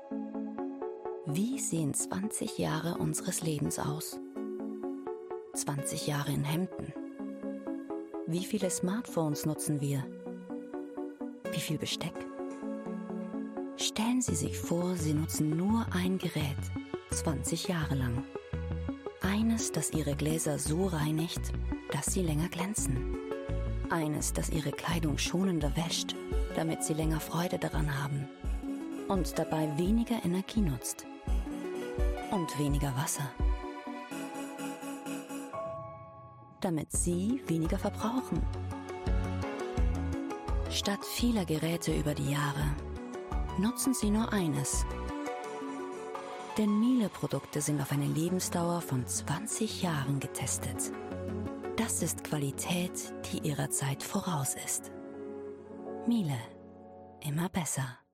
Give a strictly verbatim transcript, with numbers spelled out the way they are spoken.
Wie sehen zwanzig Jahre unseres Lebens aus? zwanzig Jahre in Hemden. Wie viele Smartphones nutzen wir? Wie viel Besteck? Stellen Sie sich vor, Sie nutzen nur ein Gerät, zwanzig Jahre lang. Eines, das Ihre Gläser so reinigt, dass sie länger glänzen. Eines, das Ihre Kleidung schonender wäscht, damit Sie länger Freude daran haben. Und dabei weniger Energie nutzt. Und weniger Wasser. Damit Sie weniger verbrauchen. Statt vieler Geräte über die Jahre, nutzen Sie nur eines. Denn Miele-Produkte sind auf eine Lebensdauer von zwanzig Jahren getestet. Das ist Qualität, die ihrer Zeit voraus ist. Miele. Immer besser.